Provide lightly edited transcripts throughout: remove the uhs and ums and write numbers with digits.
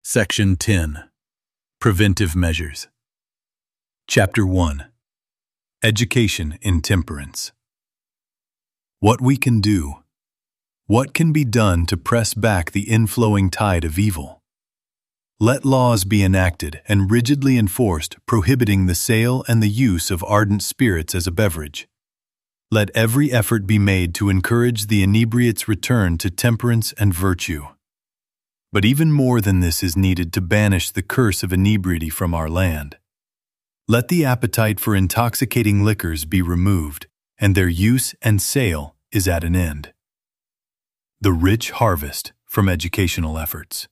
Section 10. Preventive Measures. Chapter 1. Education in Temperance. What we can do. What can be done to press back the inflowing tide of evil? Let laws be enacted and rigidly enforced prohibiting the sale and the use of ardent spirits as a beverage. Let every effort be made to encourage the inebriate's return to temperance and virtue. But even more than this is needed to banish the curse of inebriety from our land. Let the appetite for intoxicating liquors be removed, and their use and sale is at an end. The rich harvest from educational efforts.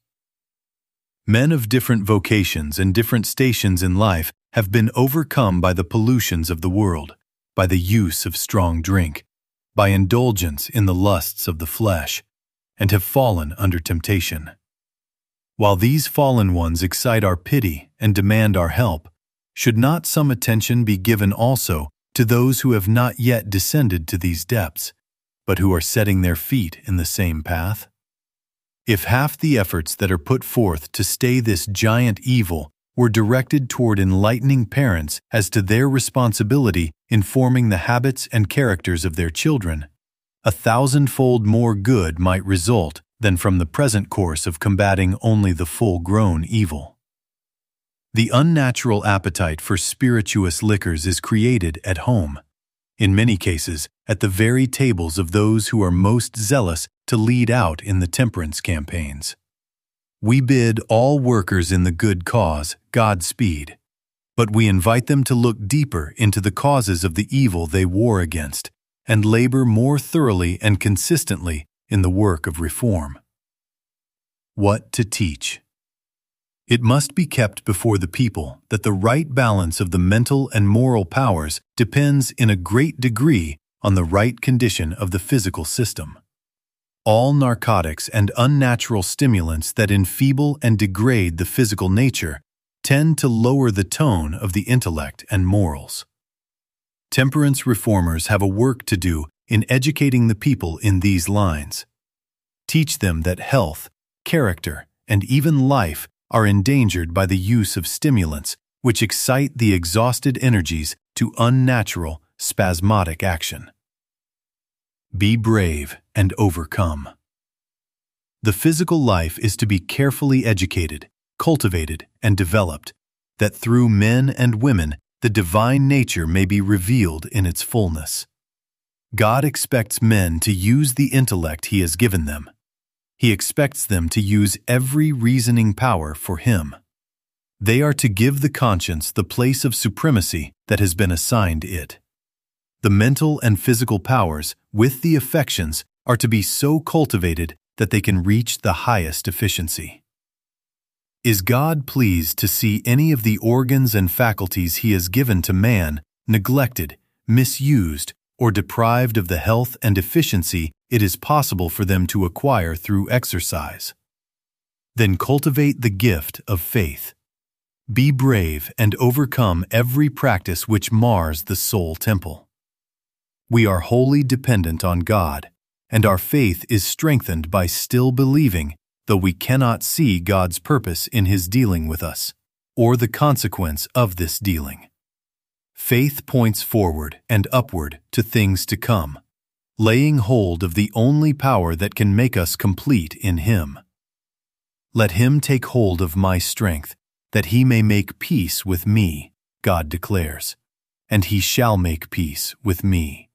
Men of different vocations and different stations in life have been overcome by the pollutions of the world, by the use of strong drink, by indulgence in the lusts of the flesh, and have fallen under temptation. While these fallen ones excite our pity and demand our help, should not some attention be given also to those who have not yet descended to these depths, but who are setting their feet in the same path? If half the efforts that are put forth to stay this giant evil were directed toward enlightening parents as to their responsibility in forming the habits and characters of their children, 1,000-fold more good might result than from the present course of combating only the full-grown evil. The unnatural appetite for spirituous liquors is created at home, in many cases at the very tables of those who are most zealous to lead out in the temperance campaigns. We bid all workers in the good cause Godspeed, but we invite them to look deeper into the causes of the evil they war against and labor more thoroughly and consistently in the work of reform. What to teach? It must be kept before the people that the right balance of the mental and moral powers depends in a great degree on the right condition of the physical system. All narcotics and unnatural stimulants that enfeeble and degrade the physical nature tend to lower the tone of the intellect and morals. Temperance reformers have a work to do in educating the people in these lines. Teach them that health, character, and even life are endangered by the use of stimulants which excite the exhausted energies to unnatural, spasmodic action. Be brave and overcome. The physical life is to be carefully educated, cultivated, and developed, that through men and women the divine nature may be revealed in its fullness. God expects men to use the intellect He has given them. He expects them to use every reasoning power for Him. They are to give the conscience the place of supremacy that has been assigned it. The mental and physical powers, with the affections, are to be so cultivated that they can reach the highest efficiency. Is God pleased to see any of the organs and faculties He has given to man neglected, misused, or deprived of the health and efficiency it is possible for them to acquire through exercise? Then cultivate the gift of faith. Be brave and overcome every practice which mars the soul temple. We are wholly dependent on God, and our faith is strengthened by still believing, though we cannot see God's purpose in His dealing with us, or the consequence of this dealing. Faith points forward and upward to things to come, laying hold of the only power that can make us complete in Him. Let Him take hold of my strength, that He may make peace with me, God declares, and He shall make peace with me.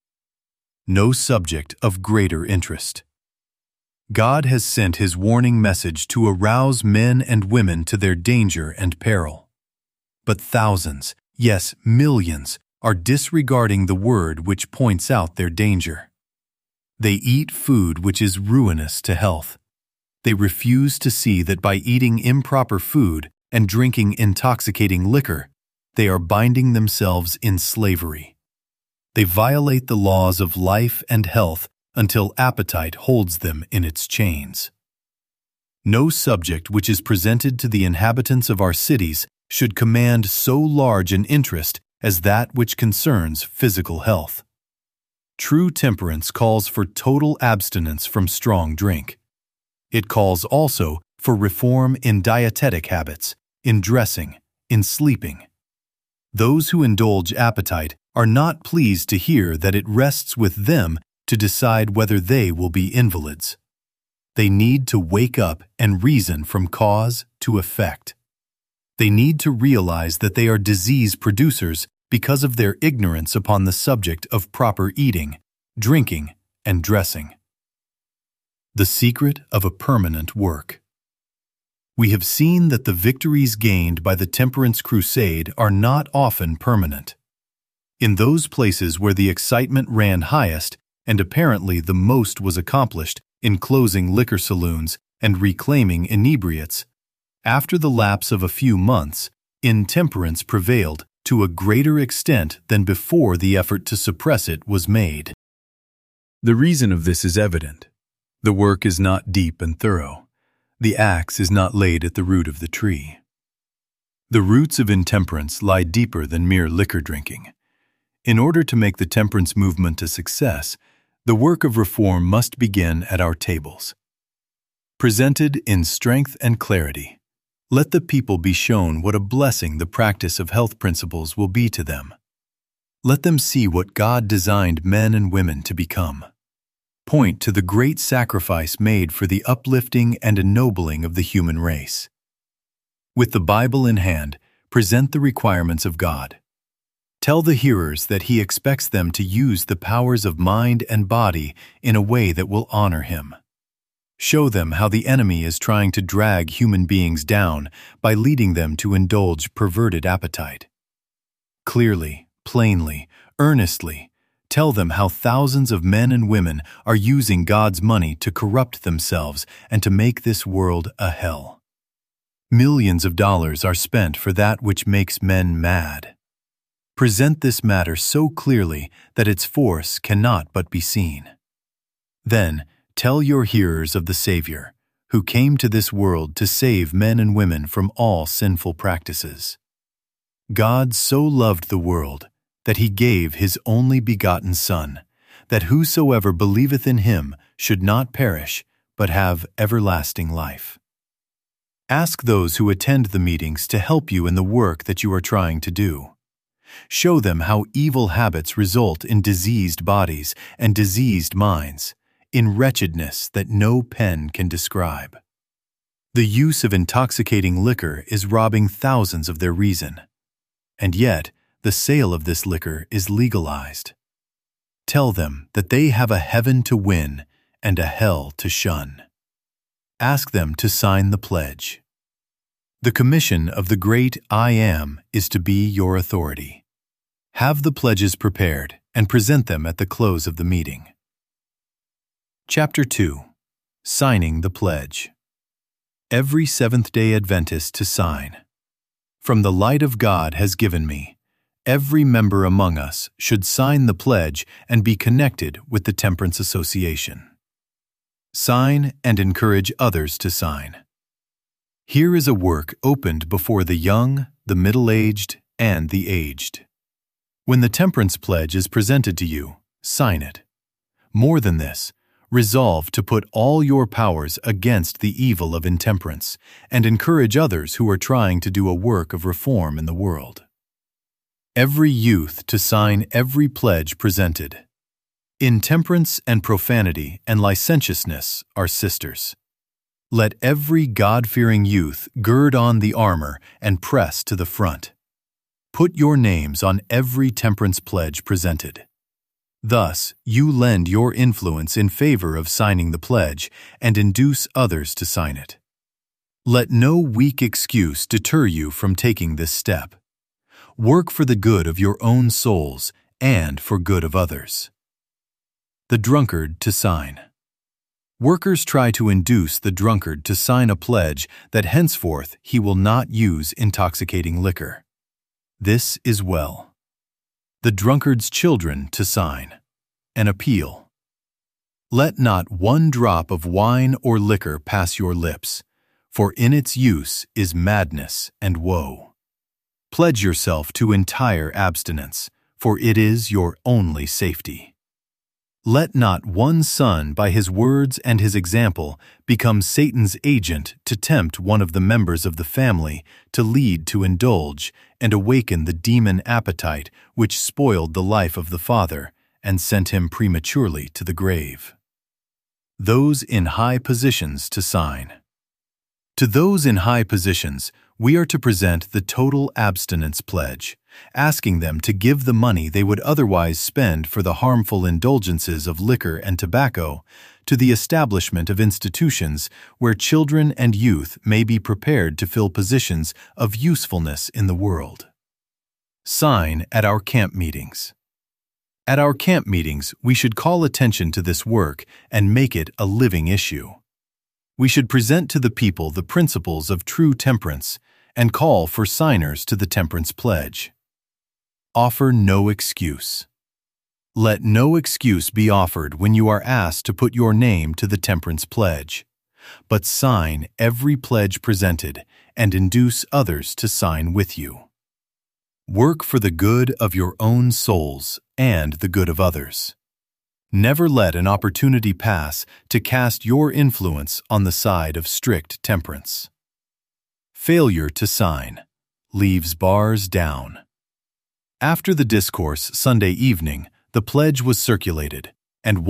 No subject of greater interest. God has sent His warning message to arouse men and women to their danger and peril. But thousands, yes, millions, are disregarding the word which points out their danger. They eat food which is ruinous to health. They refuse to see that by eating improper food and drinking intoxicating liquor, they are binding themselves in slavery. They violate the laws of life and health until appetite holds them in its chains. No subject which is presented to the inhabitants of our cities should command so large an interest as that which concerns physical health. True temperance calls for total abstinence from strong drink. It calls also for reform in dietetic habits, in dressing, in sleeping. Those who indulge appetite are not pleased to hear that it rests with them to decide whether they will be invalids. They need to wake up and reason from cause to effect. They need to realize that they are disease producers because of their ignorance upon the subject of proper eating, drinking, and dressing. The secret of a permanent work. We have seen that the victories gained by the temperance crusade are not often permanent. In those places where the excitement ran highest and apparently the most was accomplished in closing liquor saloons and reclaiming inebriates, after the lapse of a few months, intemperance prevailed to a greater extent than before the effort to suppress it was made. The reason of this is evident. The work is not deep and thorough. The axe is not laid at the root of the tree. The roots of intemperance lie deeper than mere liquor drinking. In order to make the temperance movement a success, the work of reform must begin at our tables. Presented in strength and clarity, let the people be shown what a blessing the practice of health principles will be to them. Let them see what God designed men and women to become. Point to the great sacrifice made for the uplifting and ennobling of the human race. With the Bible in hand, present the requirements of God. Tell the hearers that He expects them to use the powers of mind and body in a way that will honor Him. Show them how the enemy is trying to drag human beings down by leading them to indulge perverted appetite. Clearly, plainly, earnestly, tell them how thousands of men and women are using God's money to corrupt themselves and to make this world a hell. Millions of dollars are spent for that which makes men mad. Present this matter so clearly that its force cannot but be seen. Then, tell your hearers of the Savior, who came to this world to save men and women from all sinful practices. God so loved the world that He gave His only begotten Son, that whosoever believeth in Him should not perish, but have everlasting life. Ask those who attend the meetings to help you in the work that you are trying to do. Show them how evil habits result in diseased bodies and diseased minds, in wretchedness that no pen can describe. The use of intoxicating liquor is robbing thousands of their reason, and yet the sale of this liquor is legalized. Tell them that they have a heaven to win and a hell to shun. Ask them to sign the pledge. The commission of the great I Am is to be your authority. Have the pledges prepared and present them at the close of the meeting. Chapter 2. Signing the Pledge. Every Seventh-day Adventist to sign. From the light of God has given me, every member among us should sign the pledge and be connected with the Temperance Association. Sign and encourage others to sign. Here is a work opened before the young, the middle-aged, and the aged. When the Temperance Pledge is presented to you, sign it. More than this, resolve to put all your powers against the evil of intemperance and encourage others who are trying to do a work of reform in the world. Every youth to sign every pledge presented. Intemperance and profanity and licentiousness are sisters. Let every God-fearing youth gird on the armor and press to the front. Put your names on every temperance pledge presented. Thus, you lend your influence in favor of signing the pledge and induce others to sign it. Let no weak excuse deter you from taking this step. Work for the good of your own souls and for good of others. The drunkard to sign. Workers try to induce the drunkard to sign a pledge that henceforth he will not use intoxicating liquor. This is well. The drunkard's children to sign. An appeal. Let not one drop of wine or liquor pass your lips, for in its use is madness and woe. Pledge yourself to entire abstinence, for it is your only safety. Let not one son by his words and his example become Satan's agent to tempt one of the members of the family to lead to indulge and awaken the demon appetite which spoiled the life of the father and sent him prematurely to the grave. Those in high positions to sign. To those in high positions, we are to present the total abstinence pledge, asking them to give the money they would otherwise spend for the harmful indulgences of liquor and tobacco to the establishment of institutions where children and youth may be prepared to fill positions of usefulness in the world. Sign at our camp meetings. At our camp meetings, we should call attention to this work and make it a living issue. We should present to the people the principles of true temperance and call for signers to the temperance pledge. Offer no excuse. Let no excuse be offered when you are asked to put your name to the temperance pledge, but sign every pledge presented and induce others to sign with you. Work for the good of your own souls and the good of others. Never let an opportunity pass to cast your influence on the side of strict temperance. Failure to sign leaves bars down. After the discourse Sunday evening, the pledge was circulated, and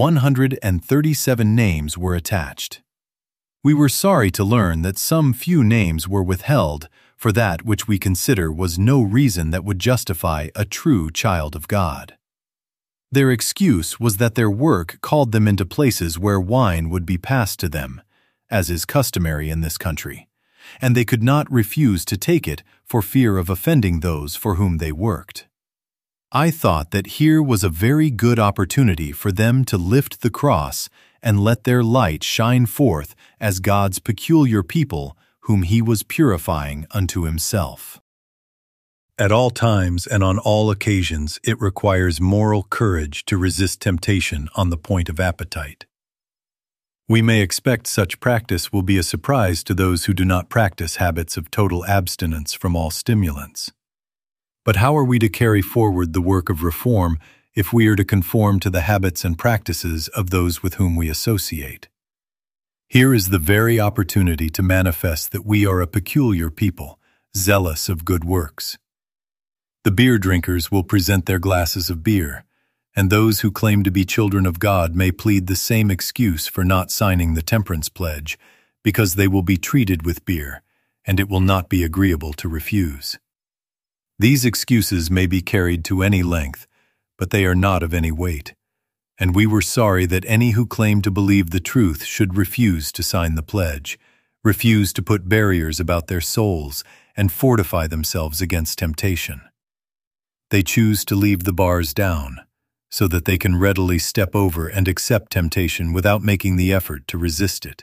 137 names were attached. We were sorry to learn that some few names were withheld for that which we consider was no reason that would justify a true child of God. Their excuse was that their work called them into places where wine would be passed to them, as is customary in this country, and they could not refuse to take it for fear of offending those for whom they worked. I thought that here was a very good opportunity for them to lift the cross and let their light shine forth as God's peculiar people whom He was purifying unto Himself. At all times and on all occasions, it requires moral courage to resist temptation on the point of appetite. We may expect such practice will be a surprise to those who do not practice habits of total abstinence from all stimulants. But how are we to carry forward the work of reform if we are to conform to the habits and practices of those with whom we associate? Here is the very opportunity to manifest that we are a peculiar people, zealous of good works. The beer drinkers will present their glasses of beer, and those who claim to be children of God may plead the same excuse for not signing the temperance pledge, because they will be treated with beer, and it will not be agreeable to refuse. These excuses may be carried to any length, but they are not of any weight, and we were sorry that any who claim to believe the truth should refuse to sign the pledge, refuse to put barriers about their souls, and fortify themselves against temptation. They choose to leave the bars down, so that they can readily step over and accept temptation without making the effort to resist it.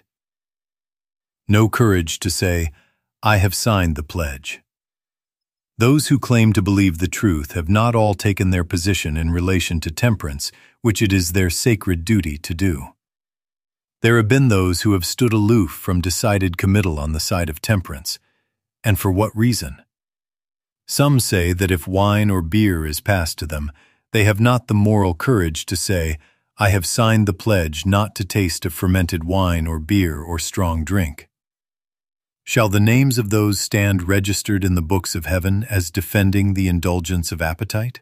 No courage to say, "I have signed the pledge." Those who claim to believe the truth have not all taken their position in relation to temperance, which it is their sacred duty to do. There have been those who have stood aloof from decided committal on the side of temperance, and for what reason? Some say that if wine or beer is passed to them, they have not the moral courage to say, "I have signed the pledge not to taste of fermented wine or beer or strong drink." Shall the names of those stand registered in the books of heaven as defending the indulgence of appetite?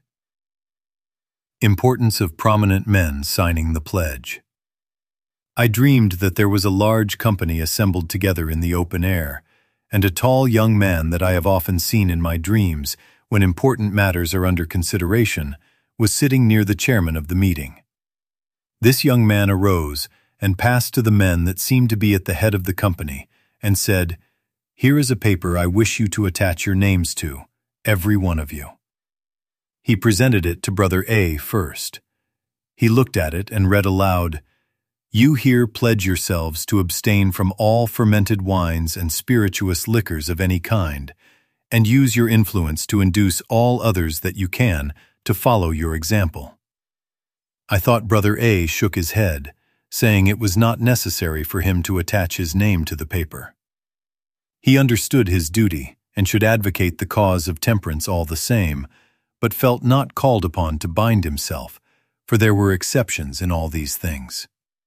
Importance of prominent men signing the pledge. I dreamed that there was a large company assembled together in the open air, and a tall young man that I have often seen in my dreams when important matters are under consideration was sitting near the chairman of the meeting. This young man arose and passed to the men that seemed to be at the head of the company and said, "Here is a paper I wish you to attach your names to, every one of you." He presented it to Brother A first. He looked at it and read aloud, "You here pledge yourselves to abstain from all fermented wines and spirituous liquors of any kind, and use your influence to induce all others that you can to follow your example." I thought Brother A shook his head, saying it was not necessary for him to attach his name to the paper. He understood his duty and should advocate the cause of temperance all the same, but felt not called upon to bind himself, for there were exceptions in all these things.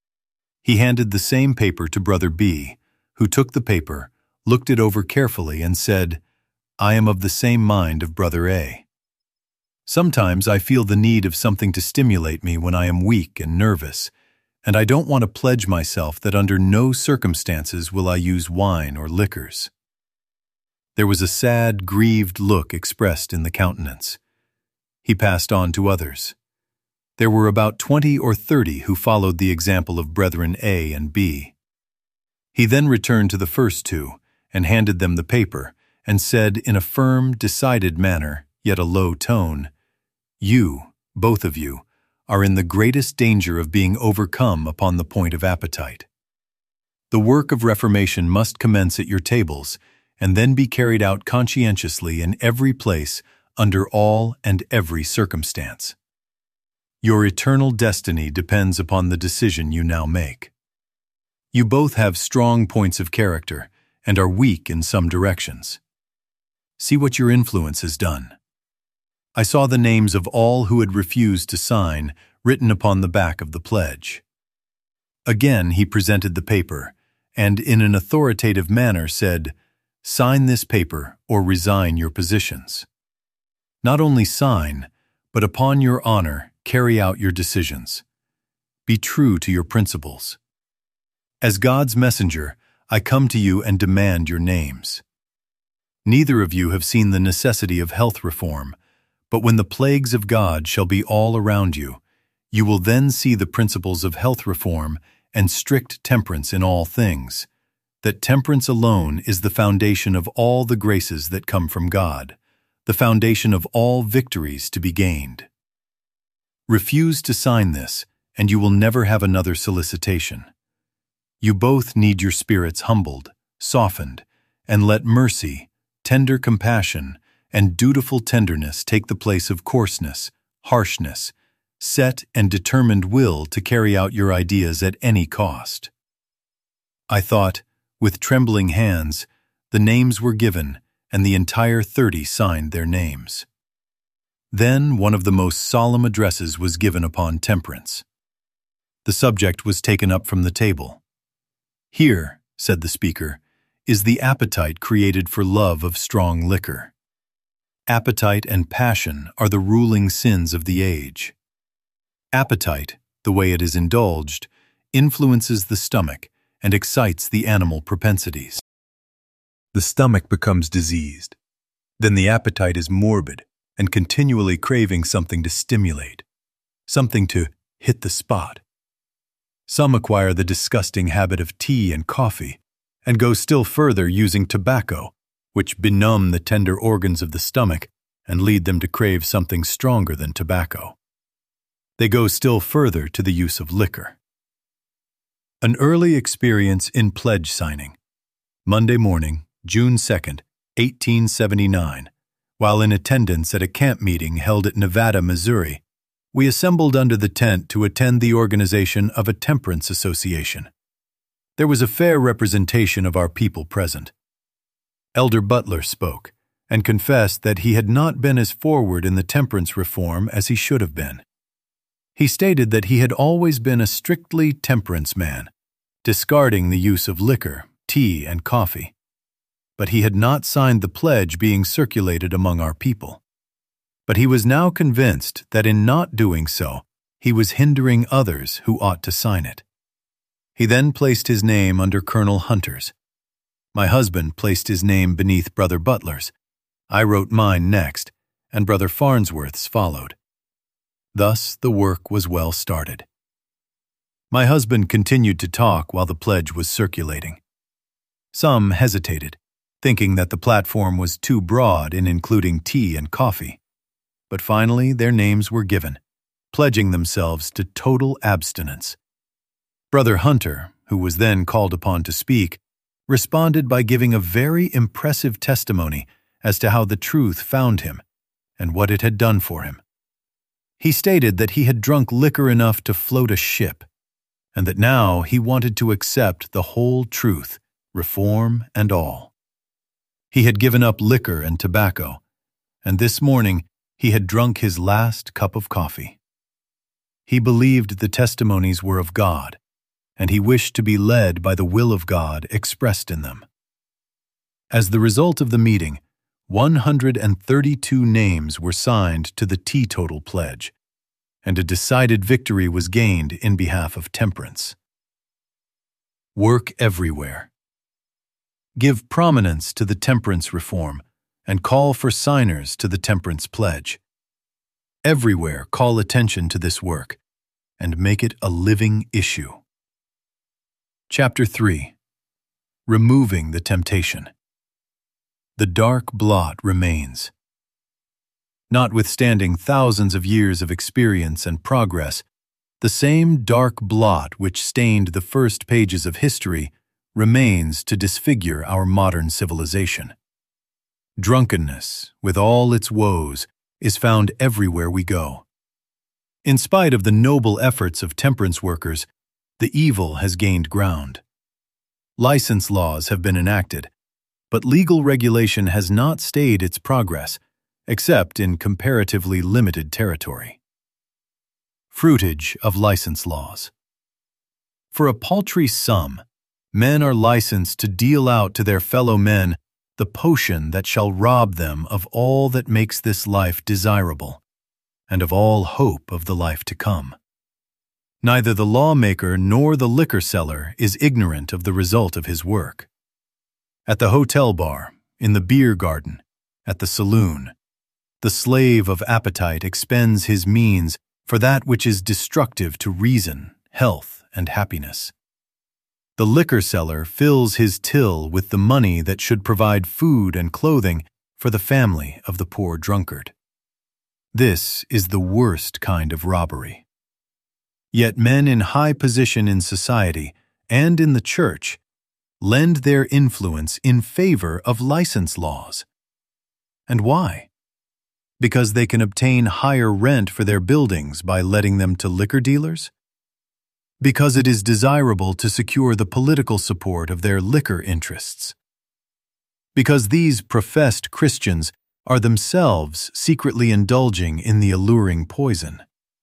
He handed the same paper to Brother B, who took the paper, looked it over carefully, and said, "I am of the same mind of Brother A. Sometimes I feel the need of something to stimulate me when I am weak and nervous, and I don't want to pledge myself that under no circumstances will I use wine or liquors." There was a sad, grieved look expressed in the countenance. He passed on to others. There were about 20 or 30 who followed the example of Brethren A and B. He then returned to the first two and handed them the paper and said in a firm, decided manner, yet a low tone, "You, both of you, are in the greatest danger of being overcome upon the point of appetite. The work of reformation must commence at your tables and then be carried out conscientiously in every place, under all and every circumstance. Your eternal destiny depends upon the decision you now make. You both have strong points of character and are weak in some directions. See what your influence has done. I saw the names of all who had refused to sign written upon the back of the pledge." Again he presented the paper, and in an authoritative manner said, "Sign this paper or resign your positions. Not only sign, but upon your honor carry out your decisions. Be true to your principles. As God's messenger, I come to you and demand your names. Neither of you have seen the necessity of health reform, but when the plagues of God shall be all around you, you will then see the principles of health reform and strict temperance in all things, that temperance alone is the foundation of all the graces that come from God, the foundation of all victories to be gained. Refuse to sign this, and you will never have another solicitation. You both need your spirits humbled, softened, and let mercy, tender compassion, and dutiful tenderness take the place of coarseness, harshness, set and determined will to carry out your ideas at any cost." I thought, with trembling hands, the names were given, and the entire 30 signed their names. Then one of the most solemn addresses was given upon temperance. The subject was taken up from the table. "Here," said the speaker, "is the appetite created for love of strong liquor. Appetite and passion are the ruling sins of the age. Appetite, the way it is indulged, influences the stomach and excites the animal propensities. The stomach becomes diseased. Then the appetite is morbid and continually craving something to stimulate, something to hit the spot. Some acquire the disgusting habit of tea and coffee and go still further using tobacco, which benumb the tender organs of the stomach and lead them to crave something stronger than tobacco. They go still further to the use of liquor." An early experience in pledge signing. Monday morning, June 2nd, 1879, while in attendance at a camp meeting held at Nevada, Missouri, we assembled under the tent to attend the organization of a temperance association. There was a fair representation of our people present. Elder Butler spoke, and confessed that he had not been as forward in the temperance reform as he should have been. He stated that he had always been a strictly temperance man, discarding the use of liquor, tea, and coffee. But he had not signed the pledge being circulated among our people. But he was now convinced that in not doing so, he was hindering others who ought to sign it. He then placed his name under Colonel Hunter's. My husband placed his name beneath Brother Butler's. I wrote mine next, and Brother Farnsworth's followed. Thus the work was well started. My husband continued to talk while the pledge was circulating. Some hesitated, thinking that the platform was too broad in including tea and coffee. But finally their names were given, pledging themselves to total abstinence. Brother Hunter, who was then called upon to speak, responded by giving a very impressive testimony as to how the truth found him and what it had done for him. He stated that he had drunk liquor enough to float a ship, and that now he wanted to accept the whole truth, reform and all. He had given up liquor and tobacco, and this morning he had drunk his last cup of coffee. He believed the testimonies were of God, and he wished to be led by the will of God expressed in them. As the result of the meeting, 132 names were signed to the Teetotal Pledge, and a decided victory was gained in behalf of temperance. Work everywhere. Give prominence to the temperance reform and call for signers to the Temperance Pledge. Everywhere call attention to this work and make it a living issue. Chapter 3. Removing the Temptation. The dark blot remains. Notwithstanding thousands of years of experience and progress, the same dark blot which stained the first pages of history remains to disfigure our modern civilization. Drunkenness, with all its woes, is found everywhere we go. In spite of the noble efforts of temperance workers, the evil has gained ground. License laws have been enacted, but legal regulation has not stayed its progress, except in comparatively limited territory. Fruitage of license laws. For a paltry sum, men are licensed to deal out to their fellow men the potion that shall rob them of all that makes this life desirable, and of all hope of the life to come. Neither the lawmaker nor the liquor seller is ignorant of the result of his work. At the hotel bar, in the beer garden, at the saloon, the slave of appetite expends his means for that which is destructive to reason, health, and happiness. The liquor seller fills his till with the money that should provide food and clothing for the family of the poor drunkard. This is the worst kind of robbery. Yet men in high position in society and in the church lend their influence in favor of license laws. And why? Because they can obtain higher rent for their buildings by letting them to liquor dealers? Because it is desirable to secure the political support of their liquor interests? Because these professed Christians are themselves secretly indulging in the alluring poison?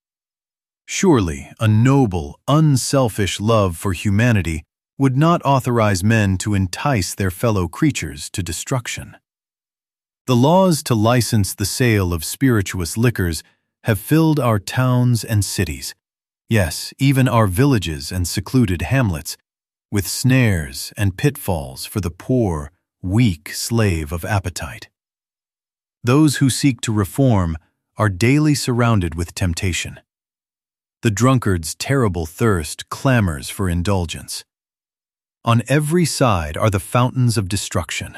Surely a noble, unselfish love for humanity would not authorize men to entice their fellow creatures to destruction. The laws to license the sale of spirituous liquors have filled our towns and cities, yes, even our villages and secluded hamlets, with snares and pitfalls for the poor, weak slave of appetite. Those who seek to reform are daily surrounded with temptation. The drunkard's terrible thirst clamors for indulgence. On every side are the fountains of destruction.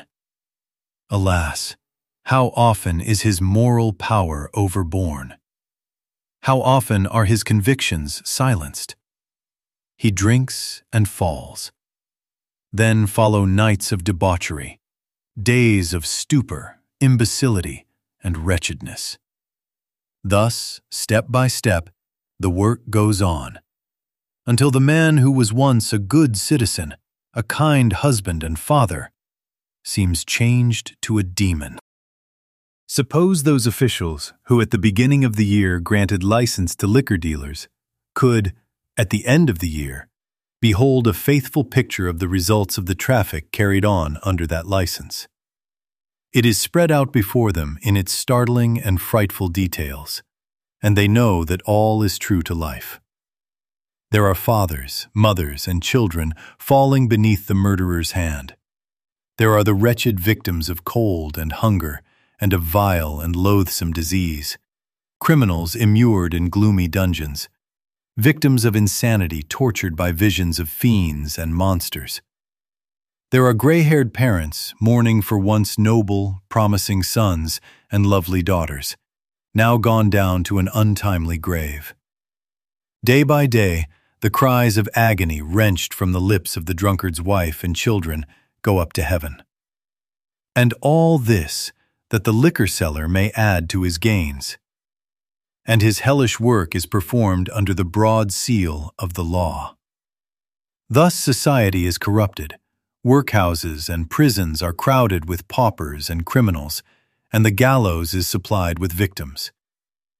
Alas, how often is his moral power overborne? How often are his convictions silenced? He drinks and falls. Then follow nights of debauchery, days of stupor, imbecility, and wretchedness. Thus, step by step, the work goes on, until the man who was once a good citizen, a kind husband and father, seems changed to a demon. Suppose those officials who at the beginning of the year granted license to liquor dealers could, at the end of the year, behold a faithful picture of the results of the traffic carried on under that license. It is spread out before them in its startling and frightful details, and they know that all is true to life. There are fathers, mothers, and children falling beneath the murderer's hand. There are the wretched victims of cold and hunger and of vile and loathsome disease, criminals immured in gloomy dungeons, victims of insanity tortured by visions of fiends and monsters. There are gray-haired parents mourning for once noble, promising sons and lovely daughters, now gone down to an untimely grave. Day by day, the cries of agony wrenched from the lips of the drunkard's wife and children go up to heaven. And all this that the liquor seller may add to his gains. And his hellish work is performed under the broad seal of the law. Thus society is corrupted, workhouses and prisons are crowded with paupers and criminals, and the gallows is supplied with victims.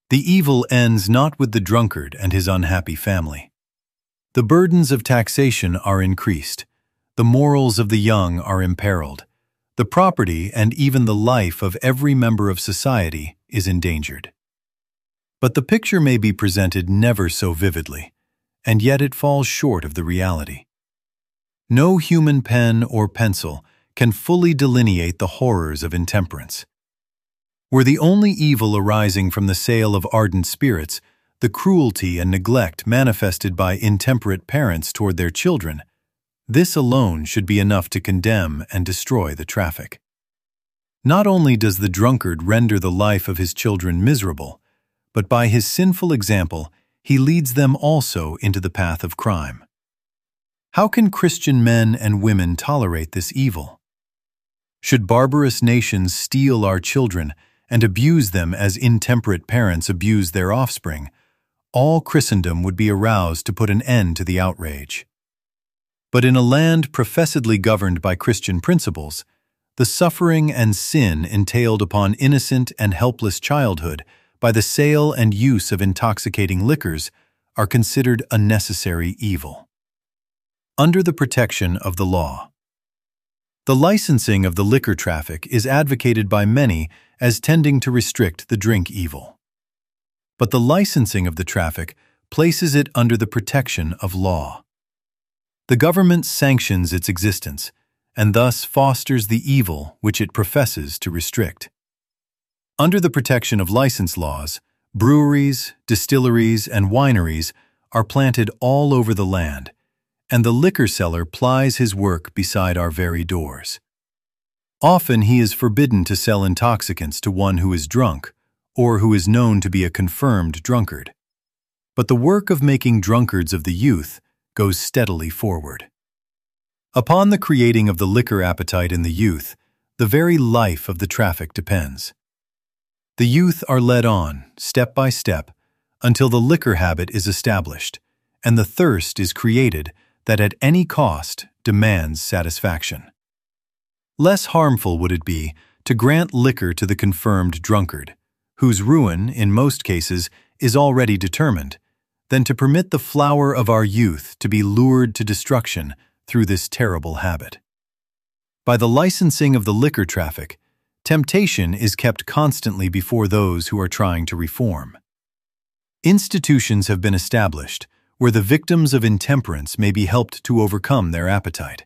The evil ends not with the drunkard and his unhappy family. The burdens of taxation are increased. The morals of the young are imperiled. The property and even the life of every member of society is endangered. But the picture may be presented never so vividly, and yet it falls short of the reality. No human pen or pencil can fully delineate the horrors of intemperance. Were the only evil arising from the sale of ardent spirits the cruelty and neglect manifested by intemperate parents toward their children, this alone should be enough to condemn and destroy the traffic. Not only does the drunkard render the life of his children miserable, but by his sinful example, he leads them also into the path of crime. How can Christian men and women tolerate this evil? Should barbarous nations steal our children and abuse them as intemperate parents abuse their offspring, all Christendom would be aroused to put an end to the outrage. But in a land professedly governed by Christian principles, the suffering and sin entailed upon innocent and helpless childhood by the sale and use of intoxicating liquors are considered a necessary evil. Under the protection of the law. The licensing of the liquor traffic is advocated by many as tending to restrict the drink evil. But the licensing of the traffic places it under the protection of law. The government sanctions its existence and thus fosters the evil which it professes to restrict. Under the protection of license laws, breweries, distilleries, and wineries are planted all over the land, and the liquor seller plies his work beside our very doors. Often he is forbidden to sell intoxicants to one who is drunk, or who is known to be a confirmed drunkard. But the work of making drunkards of the youth goes steadily forward. Upon the creating of the liquor appetite in the youth, the very life of the traffic depends. The youth are led on, step by step, until the liquor habit is established, and the thirst is created that at any cost demands satisfaction. Less harmful would it be to grant liquor to the confirmed drunkard, whose ruin, in most cases, is already determined, than to permit the flower of our youth to be lured to destruction through this terrible habit. By the licensing of the liquor traffic, temptation is kept constantly before those who are trying to reform. Institutions have been established where the victims of intemperance may be helped to overcome their appetite.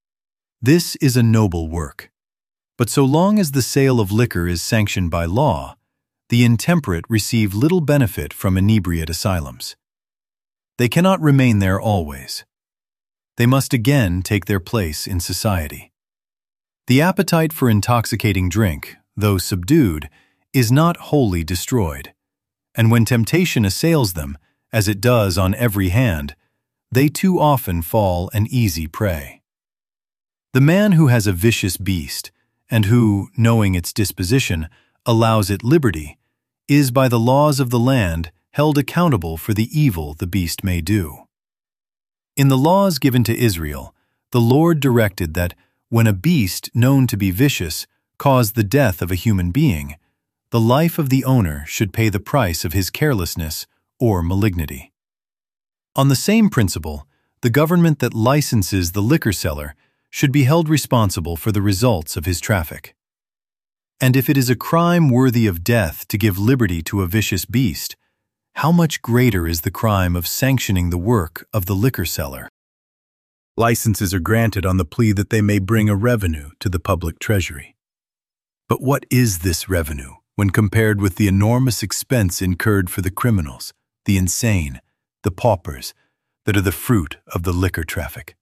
This is a noble work, but so long as the sale of liquor is sanctioned by law, the intemperate receive little benefit from inebriate asylums. They cannot remain there always. They must again take their place in society. The appetite for intoxicating drink, though subdued, is not wholly destroyed, and when temptation assails them, as it does on every hand, they too often fall an easy prey. The man who has a vicious beast, and who, knowing its disposition, allows it liberty, is by the laws of the land held accountable for the evil the beast may do. In the laws given to Israel, the Lord directed that when a beast known to be vicious caused the death of a human being, the life of the owner should pay the price of his carelessness or malignity. On the same principle, the government that licenses the liquor seller should be held responsible for the results of his traffic. And if it is a crime worthy of death to give liberty to a vicious beast, how much greater is the crime of sanctioning the work of the liquor seller? Licenses are granted on the plea that they may bring a revenue to the public treasury. But what is this revenue when compared with the enormous expense incurred for the criminals, the insane, the paupers, that are the fruit of the liquor traffic?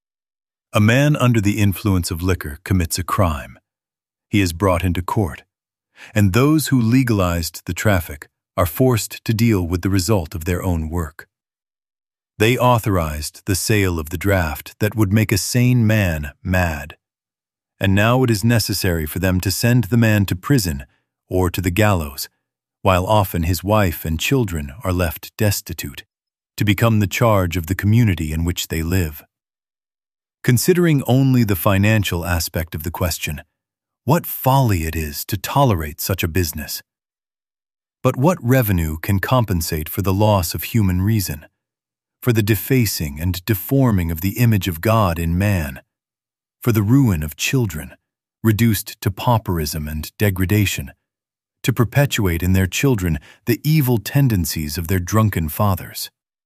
A man under the influence of liquor commits a crime. He is brought into court, and those who legalized the traffic are forced to deal with the result of their own work. They authorized the sale of the draft that would make a sane man mad, and now it is necessary for them to send the man to prison or to the gallows, while often his wife and children are left destitute, to become the charge of the community in which they live. Considering only the financial aspect of the question, what folly it is to tolerate such a business. But what revenue can compensate for the loss of human reason, for the defacing and deforming of the image of God in man, for the ruin of children, reduced to pauperism and degradation, to perpetuate in their children the evil tendencies of their drunken fathers?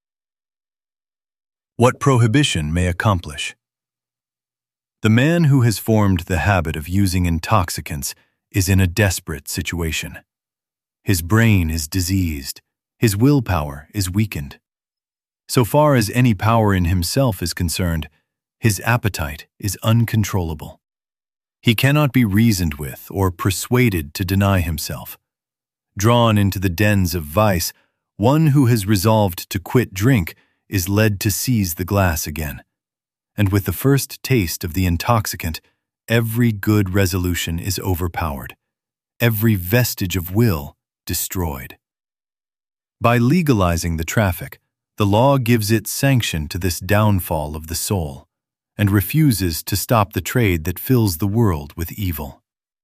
What prohibition may accomplish? The man who has formed the habit of using intoxicants is in a desperate situation. His brain is diseased, his willpower is weakened. So far as any power in himself is concerned, his appetite is uncontrollable. He cannot be reasoned with or persuaded to deny himself. Drawn into the dens of vice, one who has resolved to quit drink is led to seize the glass again. And with the first taste of the intoxicant, every good resolution is overpowered, every vestige of will destroyed. By legalizing the traffic, the law gives its sanction to this downfall of the soul, and refuses to stop the trade that fills the world with evil.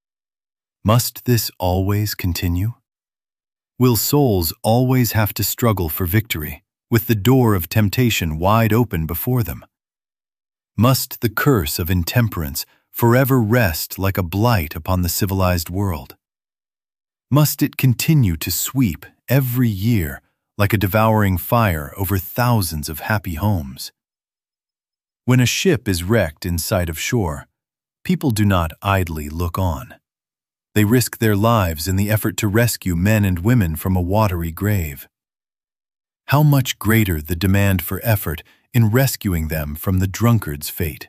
Must this always continue? Will souls always have to struggle for victory, with the door of temptation wide open before them? Must the curse of intemperance forever rest like a blight upon the civilized world? Must it continue to sweep every year like a devouring fire over thousands of happy homes? When a ship is wrecked in sight of shore, people do not idly look on. They risk their lives in the effort to rescue men and women from a watery grave. How much greater the demand for effort in rescuing them from the drunkard's fate.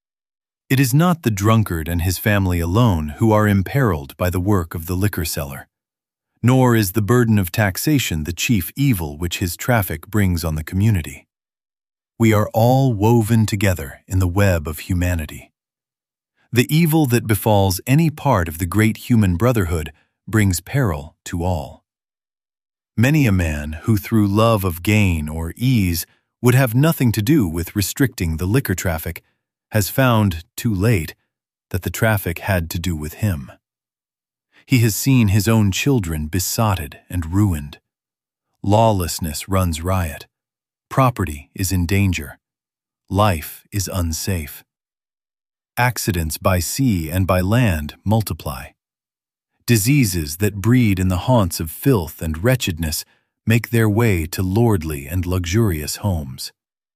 It is not the drunkard and his family alone who are imperiled by the work of the liquor seller, nor is the burden of taxation the chief evil which his traffic brings on the community. We are all woven together in the web of humanity. The evil that befalls any part of the great human brotherhood brings peril to all. Many a man who through love of gain or ease would have nothing to do with restricting the liquor traffic has found, too late, that the traffic had to do with him. He has seen his own children besotted and ruined. Lawlessness runs riot. Property is in danger. Life is unsafe. Accidents by sea and by land multiply. Diseases that breed in the haunts of filth and wretchedness make their way to lordly and luxurious homes.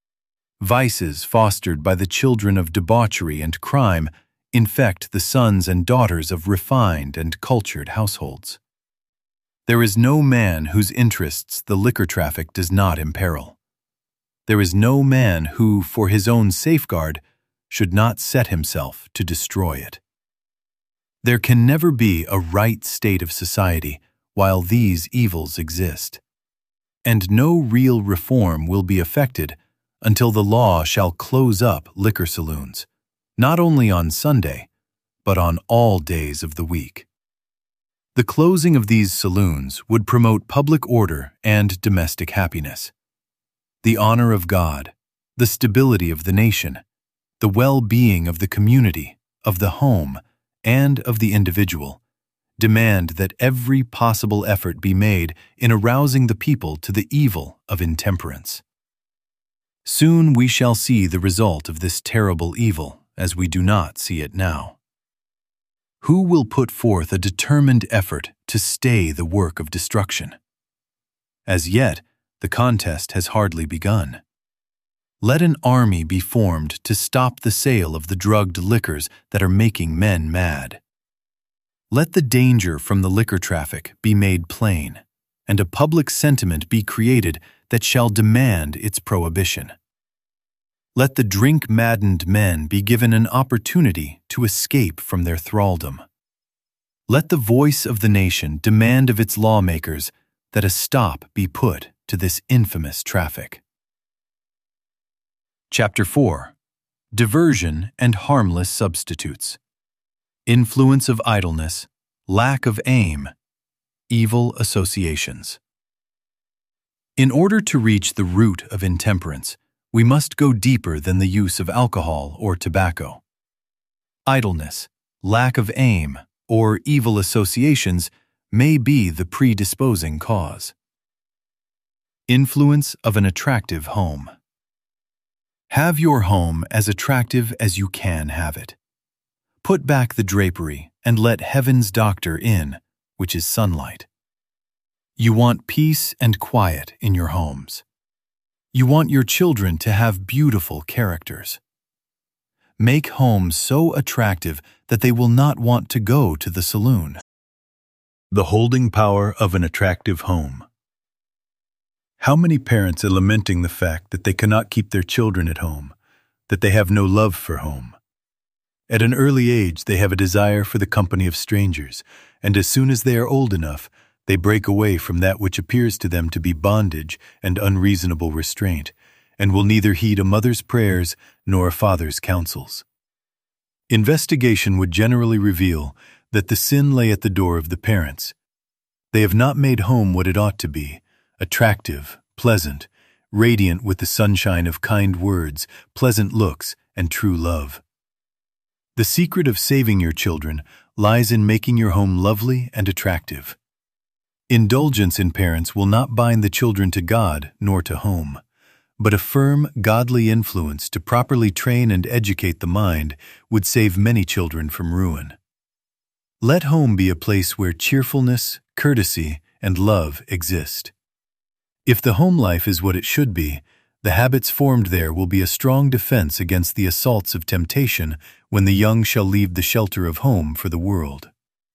Vices fostered by the children of debauchery and crime infect the sons and daughters of refined and cultured households. There is no man whose interests the liquor traffic does not imperil. There is no man who, for his own safeguard, should not set himself to destroy it. There can never be a right state of society while these evils exist, and no real reform will be effected until the law shall close up liquor saloons, not only on Sunday, but on all days of the week. The closing of these saloons would promote public order and domestic happiness. The honor of God, the stability of the nation, the well-being of the community, of the home, and of the individual demand that every possible effort be made in arousing the people to the evil of intemperance. Soon we shall see the result of this terrible evil as we do not see it now. Who will put forth a determined effort to stay the work of destruction? As yet, the contest has hardly begun. Let an army be formed to stop the sale of the drugged liquors that are making men mad. Let the danger from the liquor traffic be made plain, and a public sentiment be created that shall demand its prohibition. Let the drink-maddened men be given an opportunity to escape from their thraldom. Let the voice of the nation demand of its lawmakers that a stop be put to this infamous traffic. Chapter 4. Diversion and Harmless Substitutes. Influence of idleness, lack of aim, evil associations. In order to reach the root of intemperance, we must go deeper than the use of alcohol or tobacco. Idleness, lack of aim, or evil associations may be the predisposing cause. Influence of an attractive home. Have your home as attractive as you can have it. Put back the drapery and let heaven's doctor in, which is sunlight. You want peace and quiet in your homes. You want your children to have beautiful characters. Make homes so attractive that they will not want to go to the saloon. The holding power of an attractive home. How many parents are lamenting the fact that they cannot keep their children at home, that they have no love for home? At an early age, they have a desire for the company of strangers, and as soon as they are old enough, they break away from that which appears to them to be bondage and unreasonable restraint, and will neither heed a mother's prayers nor a father's counsels. Investigation would generally reveal that the sin lay at the door of the parents. They have not made home what it ought to be, attractive, pleasant, radiant with the sunshine of kind words, pleasant looks, and true love. The secret of saving your children lies in making your home lovely and attractive. Indulgence in parents will not bind the children to God nor to home, but a firm, godly influence to properly train and educate the mind would save many children from ruin. Let home be a place where cheerfulness, courtesy, and love exist. If the home life is what it should be, the habits formed there will be a strong defense against the assaults of temptation when the young shall leave the shelter of home for the world.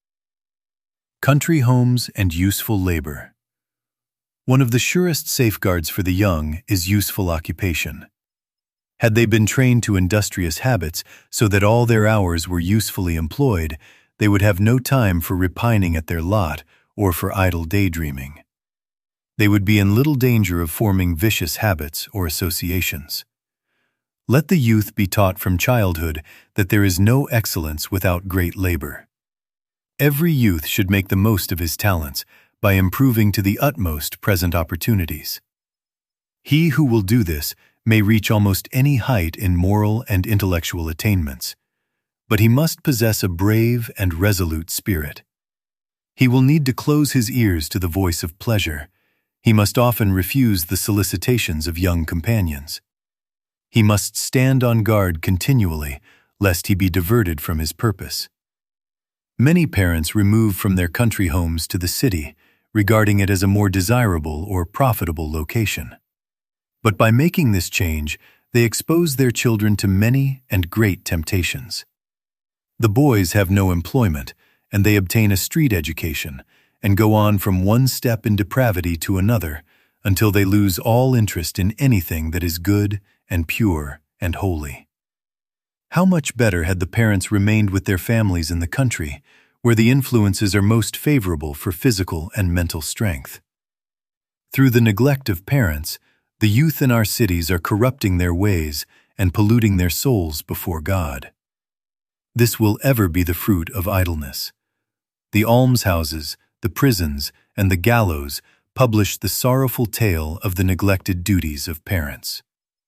Country homes and useful labor. One of the surest safeguards for the young is useful occupation. Had they been trained to industrious habits so that all their hours were usefully employed, they would have no time for repining at their lot or for idle daydreaming. They would be in little danger of forming vicious habits or associations. Let the youth be taught from childhood that there is no excellence without great labor. Every youth should make the most of his talents by improving to the utmost present opportunities. He who will do this may reach almost any height in moral and intellectual attainments, but he must possess a brave and resolute spirit. He will need to close his ears to the voice of pleasure. He must often refuse the solicitations of young companions. He must stand on guard continually, lest he be diverted from his purpose. Many parents remove from their country homes to the city, regarding it as a more desirable or profitable location. But by making this change, they expose their children to many and great temptations. The boys have no employment, and they obtain a street education, and go on from one step in depravity to another, until they lose all interest in anything that is good and pure and holy. How much better had the parents remained with their families in the country, where the influences are most favorable for physical and mental strength. Through the neglect of parents, the youth in our cities are corrupting their ways and polluting their souls before God. This will ever be the fruit of idleness. The almshouses, the prisons, and the gallows publish the sorrowful tale of the neglected duties of parents.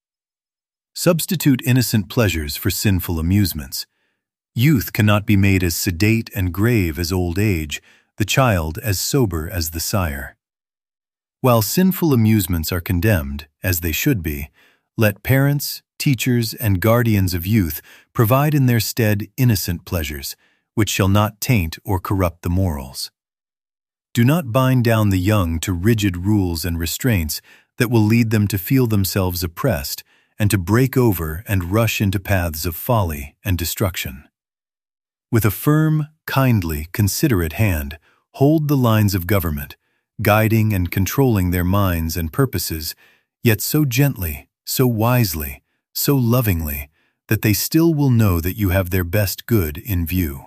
Substitute innocent pleasures for sinful amusements. Youth cannot be made as sedate and grave as old age, the child as sober as the sire. While sinful amusements are condemned, as they should be, let parents, teachers, and guardians of youth provide in their stead innocent pleasures, which shall not taint or corrupt the morals. Do not bind down the young to rigid rules and restraints that will lead them to feel themselves oppressed and to break over and rush into paths of folly and destruction. With a firm, kindly, considerate hand, hold the lines of government, guiding and controlling their minds and purposes, yet so gently, so wisely, so lovingly, that they still will know that you have their best good in view.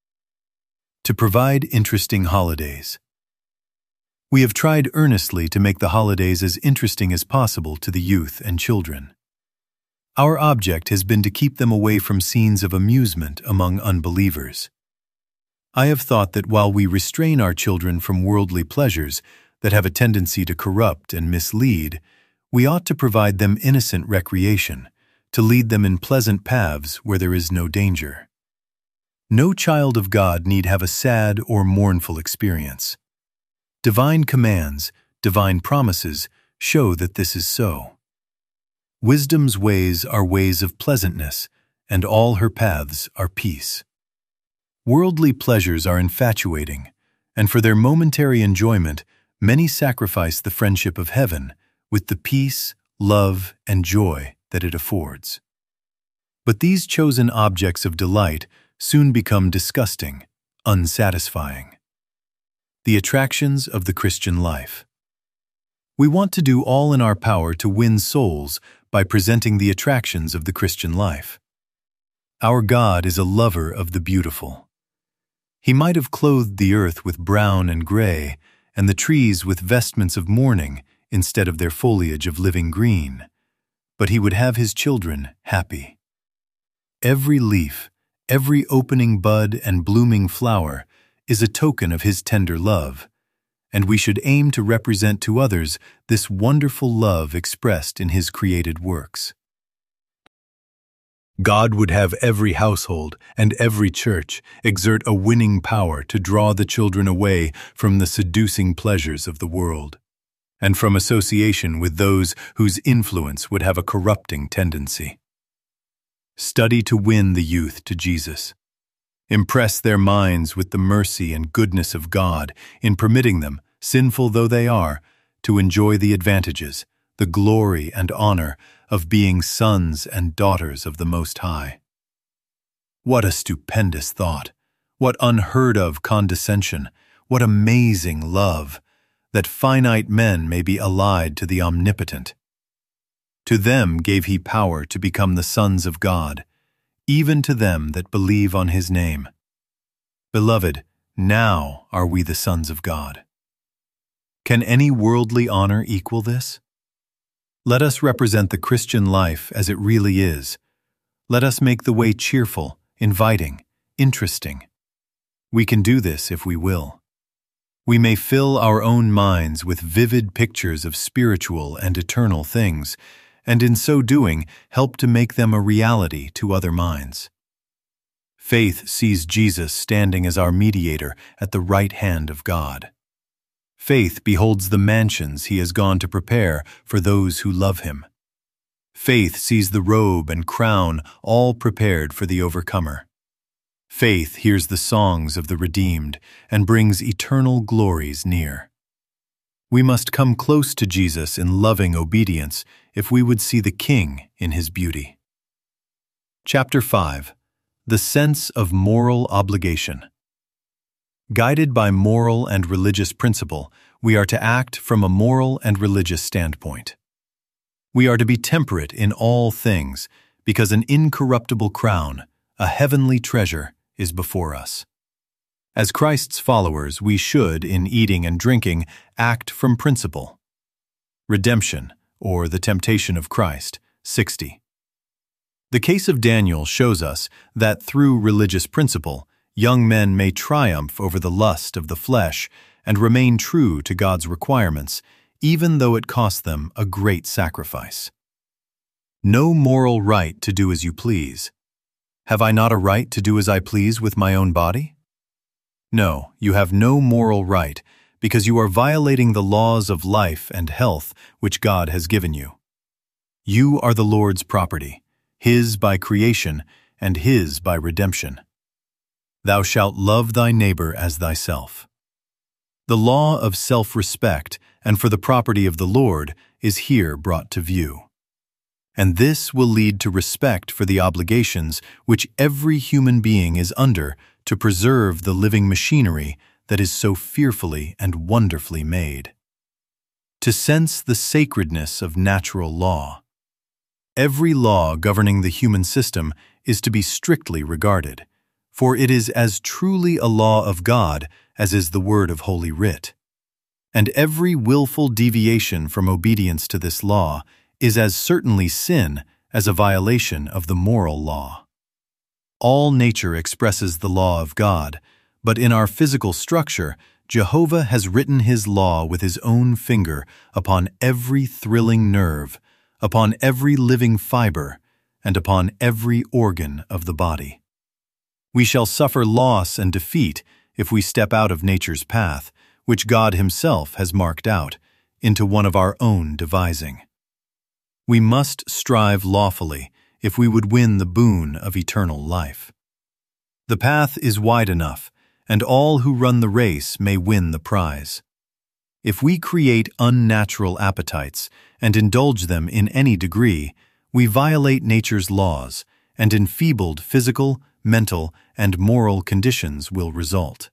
To provide interesting holidays. We have tried earnestly to make the holidays as interesting as possible to the youth and children. Our object has been to keep them away from scenes of amusement among unbelievers. I have thought that while we restrain our children from worldly pleasures that have a tendency to corrupt and mislead, we ought to provide them innocent recreation, to lead them in pleasant paths where there is no danger. No child of God need have a sad or mournful experience. Divine commands, divine promises show that this is so. Wisdom's ways are ways of pleasantness, and all her paths are peace. Worldly pleasures are infatuating, and for their momentary enjoyment, many sacrifice the friendship of heaven with the peace, love, and joy that it affords. But these chosen objects of delight soon become disgusting, unsatisfying. The attractions of the Christian life. We want to do all in our power to win souls by presenting the attractions of the Christian life. Our God is a lover of the beautiful. He might have clothed the earth with brown and gray, and the trees with vestments of mourning instead of their foliage of living green, but he would have his children happy. Every leaf, every opening bud and blooming flower is a token of his tender love, and we should aim to represent to others this wonderful love expressed in his created works. God would have every household and every church exert a winning power to draw the children away from the seducing pleasures of the world, and from association with those whose influence would have a corrupting tendency. Study to win the youth to Jesus. Impress their minds with the mercy and goodness of God in permitting them, sinful though they are, to enjoy the advantages, the glory and honor of being sons and daughters of the Most High. What a stupendous thought! What unheard of condescension! What amazing love! That finite men may be allied to the Omnipotent. To them gave he power to become the sons of God, even to them that believe on his name. Beloved, now are we the sons of God. Can any worldly honor equal this? Let us represent the Christian life as it really is. Let us make the way cheerful, inviting, interesting. We can do this if we will. We may fill our own minds with vivid pictures of spiritual and eternal things, and in so doing help to make them a reality to other minds. Faith sees Jesus standing as our mediator at the right hand of God. Faith beholds the mansions he has gone to prepare for those who love him. Faith sees the robe and crown all prepared for the overcomer. Faith hears the songs of the redeemed and brings eternal glories near. We must come close to Jesus in loving obedience if we would see the King in his beauty. Chapter 5. The Sense of Moral Obligation. Guided by moral and religious principle, we are to act from a moral and religious standpoint. We are to be temperate in all things, because an incorruptible crown, a heavenly treasure, is before us. As Christ's followers, we should, in eating and drinking, act from principle. Redemption, or the temptation of Christ, 60. The case of Daniel shows us that through religious principle, young men may triumph over the lust of the flesh and remain true to God's requirements, even though it costs them a great sacrifice. No moral right to do as you please. Have I not a right to do as I please with my own body? No, you have no moral right, because you are violating the laws of life and health which God has given you. You are the Lord's property, his by creation and his by redemption. Thou shalt love thy neighbor as thyself. The law of self-respect and for the property of the Lord is here brought to view. And this will lead to respect for the obligations which every human being is under to preserve the living machinery that is so fearfully and wonderfully made. To sense the sacredness of natural law. Every law governing the human system is to be strictly regarded, for it is as truly a law of God as is the word of Holy Writ. And every willful deviation from obedience to this law is as certainly sin as a violation of the moral law. All nature expresses the law of God, but in our physical structure, Jehovah has written his law with his own finger upon every thrilling nerve, upon every living fiber, and upon every organ of the body. We shall suffer loss and defeat if we step out of nature's path, which God Himself has marked out, into one of our own devising. We must strive lawfully if we would win the boon of eternal life. The path is wide enough, and all who run the race may win the prize. If we create unnatural appetites and indulge them in any degree, we violate nature's laws, and enfeebled physical, mental, and moral conditions will result.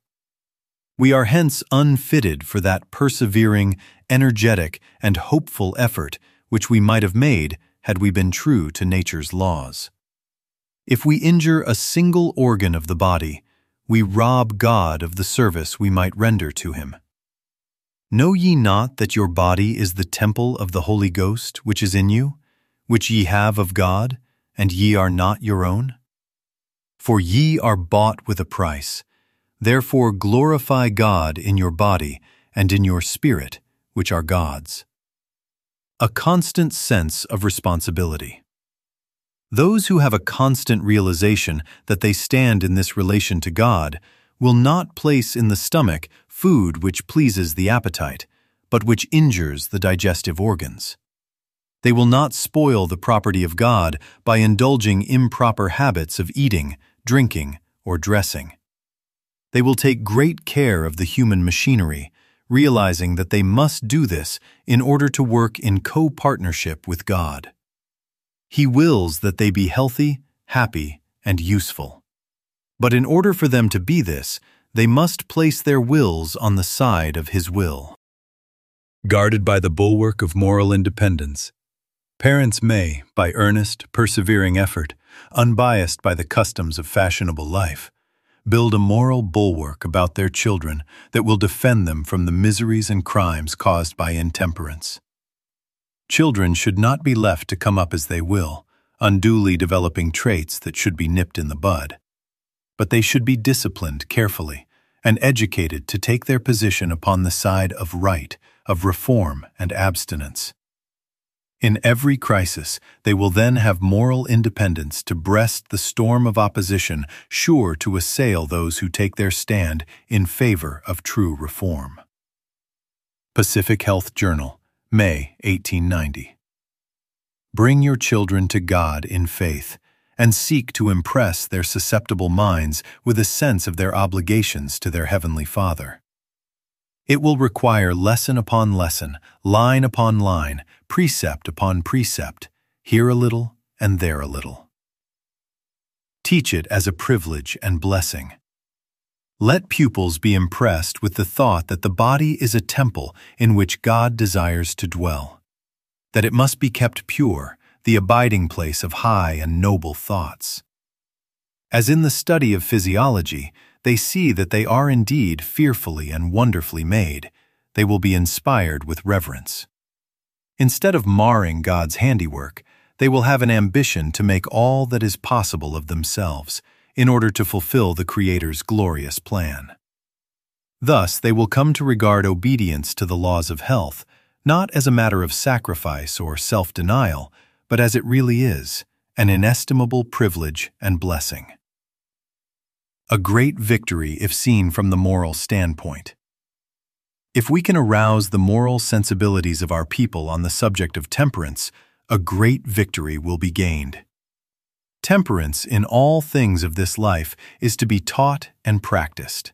We are hence unfitted for that persevering, energetic, and hopeful effort which we might have made had we been true to nature's laws. If we injure a single organ of the body, we rob God of the service we might render to Him. Know ye not that your body is the temple of the Holy Ghost which is in you, which ye have of God, and ye are not your own? For ye are bought with a price. Therefore glorify God in your body and in your spirit, which are God's. A constant sense of responsibility. Those who have a constant realization that they stand in this relation to God will not place in the stomach food which pleases the appetite, but which injures the digestive organs. They will not spoil the property of God by indulging improper habits of eating, drinking, or dressing. They will take great care of the human machinery, realizing that they must do this in order to work in co-partnership with God. He wills that they be healthy, happy, and useful. But in order for them to be this, they must place their wills on the side of His will. Guarded by the bulwark of moral independence, parents may, by earnest, persevering effort, unbiased by the customs of fashionable life, build a moral bulwark about their children that will defend them from the miseries and crimes caused by intemperance. Children should not be left to come up as they will, unduly developing traits that should be nipped in the bud. But they should be disciplined carefully and educated to take their position upon the side of right, of reform and abstinence. In every crisis, they will then have moral independence to breast the storm of opposition sure to assail those who take their stand in favor of true reform. Pacific Health Journal, May 1890. Bring your children to God in faith, and seek to impress their susceptible minds with a sense of their obligations to their Heavenly Father. It will require lesson upon lesson, line upon line, precept upon precept, here a little and there a little. Teach it as a privilege and blessing. Let pupils be impressed with the thought that the body is a temple in which God desires to dwell, that it must be kept pure, the abiding place of high and noble thoughts. As in the study of physiology, they see that they are indeed fearfully and wonderfully made, they will be inspired with reverence. Instead of marring God's handiwork, they will have an ambition to make all that is possible of themselves, in order to fulfill the Creator's glorious plan. Thus, they will come to regard obedience to the laws of health, not as a matter of sacrifice or self-denial, but as it really is, an inestimable privilege and blessing. A great victory if seen from the moral standpoint. If we can arouse the moral sensibilities of our people on the subject of temperance, a great victory will be gained. Temperance in all things of this life is to be taught and practiced.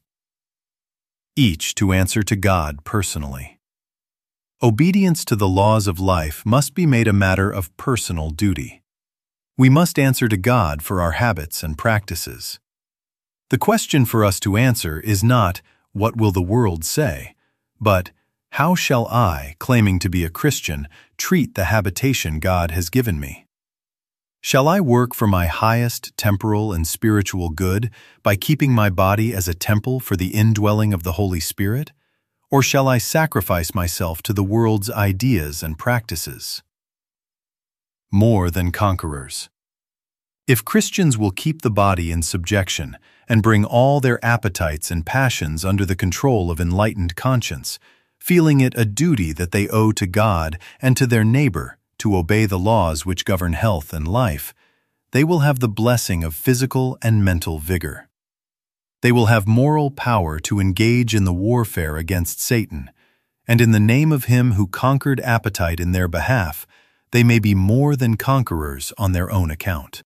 Each to answer to God personally. Obedience to the laws of life must be made a matter of personal duty. We must answer to God for our habits and practices. The question for us to answer is not, "What will the world say?" but, "How shall I, claiming to be a Christian, treat the habitation God has given me? Shall I work for my highest temporal and spiritual good by keeping my body as a temple for the indwelling of the Holy Spirit? Or shall I sacrifice myself to the world's ideas and practices?" More than conquerors. If Christians will keep the body in subjection and bring all their appetites and passions under the control of enlightened conscience, feeling it a duty that they owe to God and to their neighbor to obey the laws which govern health and life, they will have the blessing of physical and mental vigor. They will have moral power to engage in the warfare against Satan, and in the name of him who conquered appetite in their behalf, they may be more than conquerors on their own account.